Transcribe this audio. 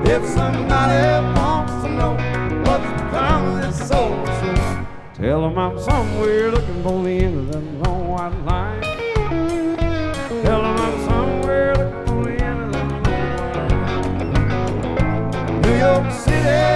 If somebody wants to know what's become of this soul, so tell them I'm somewhere looking for the end of that long white line. Tell them I'm somewhere looking for the end of that long white line. New York City